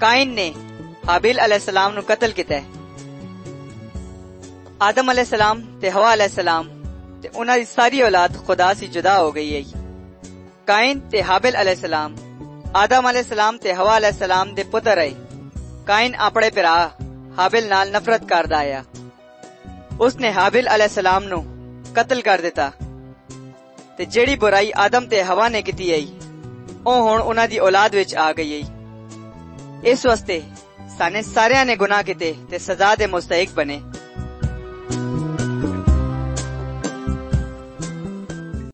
Kine ने हाबिल अलैहिस्सलाम नु कतल किता। आदम अलैहिस्सलाम ते हवा अलैहिस्सलाम ते उन्हां दी सारी औलाद खुदा से जुदा हो गई है। काइन ते हाबिल अलैहिस्सलाम आदम अलैहिस्सलाम ते हवा अलैहिस्सलाम दे पुत्र है। काइन अपने भरा हाबिल नाल नफरत करदा आया। उसने हाबिल अलैहिस्सलाम नु कतल कर दिता ते जेड़ी बुराई आदम ते हवा ने कीती है ओ हुण उन्हां दी औलाद विच आ गई है। इस वास्ते साने सारियां ने गुनाह कीते ते सजा दे मुस्तहिक बने।